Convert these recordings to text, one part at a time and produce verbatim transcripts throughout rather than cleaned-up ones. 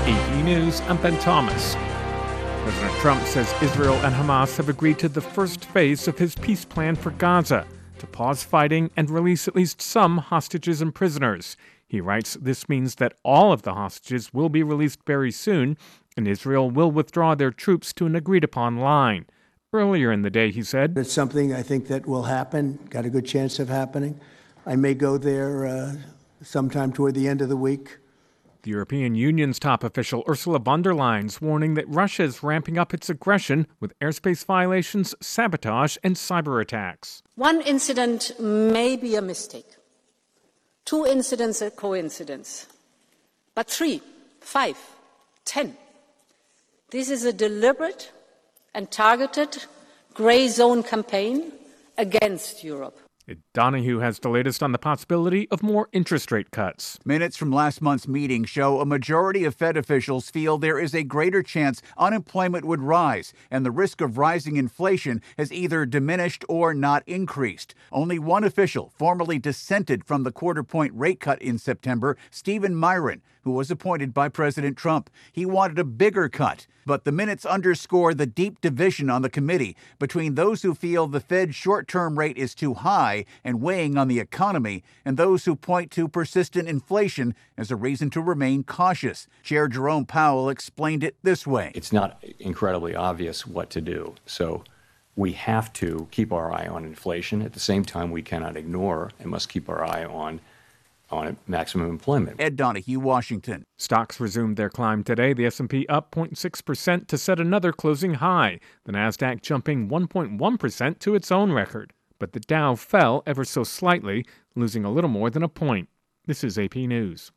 A P News, I'm Ben Thomas. President Trump says Israel and Hamas have agreed to the first phase of his peace plan for Gaza to pause fighting and release at least some hostages and prisoners. He writes this means that all of the hostages will be released very soon, and Israel will withdraw their troops to an agreed-upon line. Earlier in the day, he said, "It's something I think that will happen, got a good chance of happening. I may go there uh, sometime toward the end of the week." The European Union's top official Ursula von der Leyen's warning that Russia is ramping up its aggression with airspace violations, sabotage, and cyber attacks. One incident may be a mistake. Two incidents a coincidence. But three, five, ten. This is a deliberate and targeted grey zone campaign against Europe. Donahue has the latest on the possibility of more interest rate cuts. Minutes from last month's meeting show a majority of Fed officials feel there is a greater chance unemployment would rise, and the risk of rising inflation has either diminished or not increased. Only one official formally dissented from the quarter-point rate cut in September, Stephen Myron, who was appointed by President Trump. He wanted a bigger cut, but the minutes underscore the deep division on the committee between those who feel the Fed's short-term rate is too high and weighing on the economy, and those who point to persistent inflation as a reason to remain cautious. Chair Jerome Powell explained it this way. It's not incredibly obvious what to do, so we have to keep our eye on inflation. At the same time, we cannot ignore and must keep our eye on on maximum employment. Ed Donahue, Washington. Stocks resumed their climb today. The S and P up zero point six percent to set another closing high. The Nasdaq jumping one point one percent to its own record. But the Dow fell ever so slightly, losing a little more than a point. This is A P News.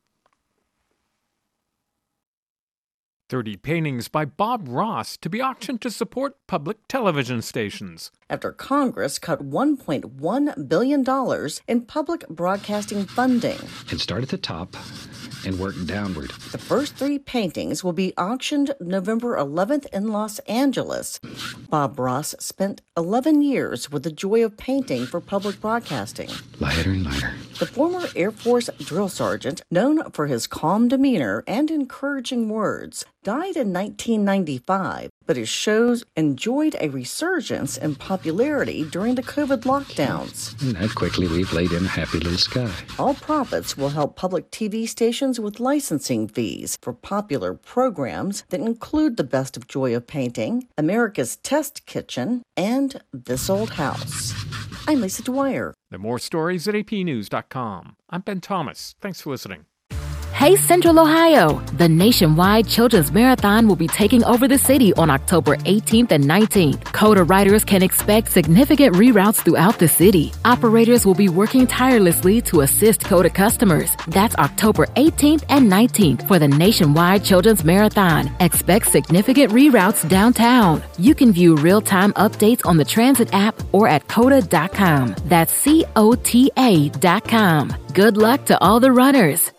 thirty paintings by Bob Ross to be auctioned to support public television stations. After Congress cut one point one billion dollars in public broadcasting funding. And start at the top and work downward. The first three paintings will be auctioned November eleventh in Los Angeles. Bob Ross spent eleven years with the joy of painting for public broadcasting. Lighter and lighter. The former Air Force drill sergeant, known for his calm demeanor and encouraging words, died in nineteen ninety-five, but his shows enjoyed a resurgence in popularity during the COVID lockdowns. And that quickly we've laid in a happy little sky. All profits will help public T V stations with licensing fees for popular programs that include The Best of Joy of Painting, America's Test Kitchen, and This Old House. I'm Lisa Dwyer. There are more stories at A P news dot com. I'm Ben Thomas. Thanks for listening. Hey Central Ohio! The nationwide Children's Marathon will be taking over the city on October eighteenth and nineteenth. CODA riders can expect significant reroutes throughout the city. Operators will be working tirelessly to assist CODA customers. That's October eighteenth and nineteenth for the nationwide Children's Marathon. Expect significant reroutes downtown. You can view real-time updates on the Transit app or at coda dot com. That's C O T A dot com. Good luck to all the runners.